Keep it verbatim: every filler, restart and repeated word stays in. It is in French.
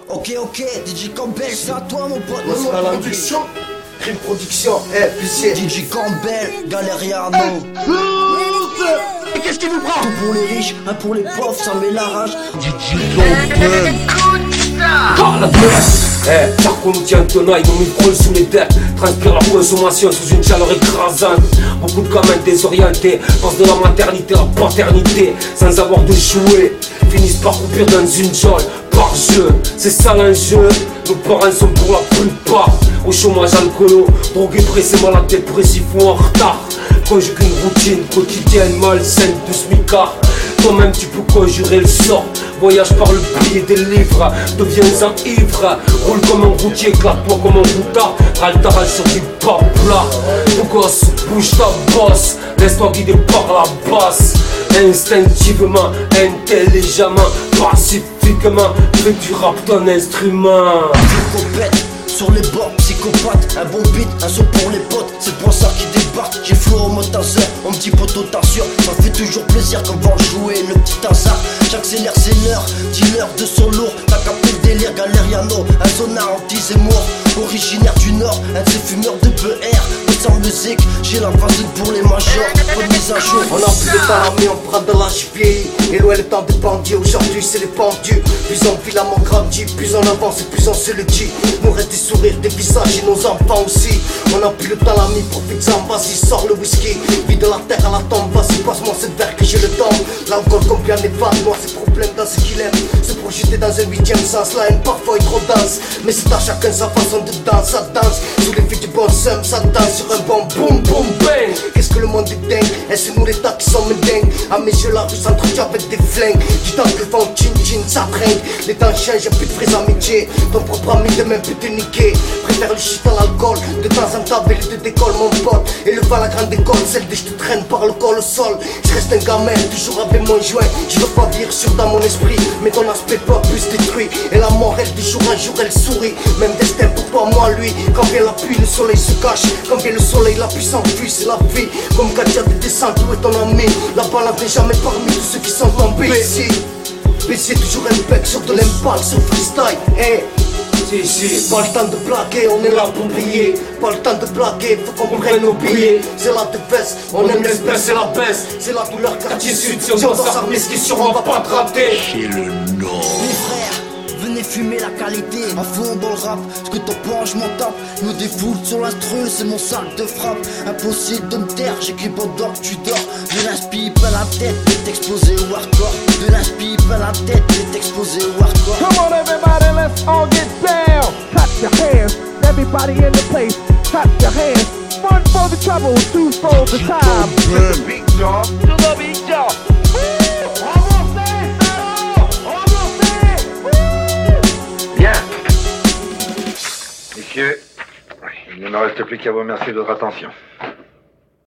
Ok, ok, D J Campbell, c'est à toi mon pote. Moi c'est la production, Crime Production, eh, puissier. D J Campbell, Galériano. Et qu'est-ce qui vous prend? Tout pour les riches, un pour les pauvres, ça met la rage. D J Campbell. Ah la menace. Eh, car qu'on nous tient tenaille, nos micros sous les têtes. Transpire leur consommation sous une chaleur écrasante. Beaucoup de gamins désorientés passent de la maternité à la paternité sans avoir de jouets. Finissent par couper dans une jolle par jeu, c'est ça l'enjeu. Nos parents sont pour la plupart au chômage alcoolo, drogués, pressés, malades, dépressifs ou en retard. Conjugue une routine quotidienne malsaine de smicard. Toi-même tu peux conjurer le sort. Voyage par le billet des livres, deviens-en ivre. Roule comme un routier, éclate-toi comme un routard. Râle ta râle sur du pas plat. Mon gosse, bouge ta bosse. Laisse-toi guider par la basse. Instinctivement, intelligemment, pacifiquement, fais du rap ton instrument. Copette, sur les bords, psychopathe, un bon beat, un son pour les potes, c'est pour ça qui débarque. J'ai flow en mode taser, on me dit poteau t'assure. Ça fait toujours plaisir quand on jouer le petit hasard. J'accélère, c'est l'heure, dealer de son lourd. T'as capté le délire, Galériano, un sonar anti-Zemmour. Originaire du Nord, un de ces fumeurs de P R. Sans musique, j'ai la facette pour les majors. Pas de mise à jour. On a plus de temps à mis, on prend de l'âge vieilli. Et loin le temps des bandits, aujourd'hui c'est les pendus. Plus on filamment grandit, plus on avance et plus on se le dit. Nous reste des sourires, des visages et nos enfants aussi. On a plus le temps à mis, profite-en, vas-y sors le whisky. Vie de la terre à la tombe, vas-y passe-moi cette verre que je le tombe. L'alcool combien les vannes, moi c'est problème dans ce qu'il aime. Se projeter dans un huitième sens, la haine parfois est trop dense. Mais c'est à chacun sa façon de danser, ça danse. Sous l'effet du bon seum, ça danse sur un bon boum boum bang. Qu'est-ce que le monde est dingue, et c'est nous l'état qui sommes dingues. À mes yeux la rue s'entretient avec des flingues. Du temps que le vent chin chin ça tringue. Les temps changent, y'a plus de vraies amitiés. Ton propre ami de même peut te niquer. Préfère le shit à l'alcool, de temps en temps belle de décolle mon pote. Et le à la grande école, celle de je te traîne par le col au sol. Je reste un gamin, toujours avec mon joint. Je veux pas dire sûr dans mon esprit, mais ton aspect pas plus détruit. Et la mort elle du jour en jour elle sourit. Même destin pour toi, moi lui. Quand vient la pluie, le soleil se cache. Quand vient le soleil, la pluie s'enfuit, c'est la vie. Comme quand y'a des descentes, où est ton ami? La balade n'est jamais parmi tous ceux qui sont tombés ici. Mais c'est toujours un bec sur de l'impact, sur freestyle, hey. Si, si. Pas le temps de blaguer, on est là pour briller. Pas le temps de blaguer, faut qu'on prenne nos billets. C'est la défaise, on aime l'espèce, c'est la baisse. C'est la douleur quartier sud, si on doit s'armer, ce qui est sûr, on va pas te rater. C'est le Nord. Mes frères, venez fumer la qualité. À fond dans le rap, ce que t'en penses, je m'en tape. Nous défoule sur l'instru, c'est mon sac de frappe. Impossible de me taire, j'écris pendant que tu dors. De l'inspi pas la tête, t'es exposé au hardcore. De l'inspi pas la tête, t'es exposé au hardcore. Come on everybody, let's all get down. Clap your hands, everybody in the place. Clap your hands. One for the trouble, two for the time. To the beat, y'all. To the beat, y'all. Bien. Messieurs, il ne me reste plus qu'à vous remercier de votre attention.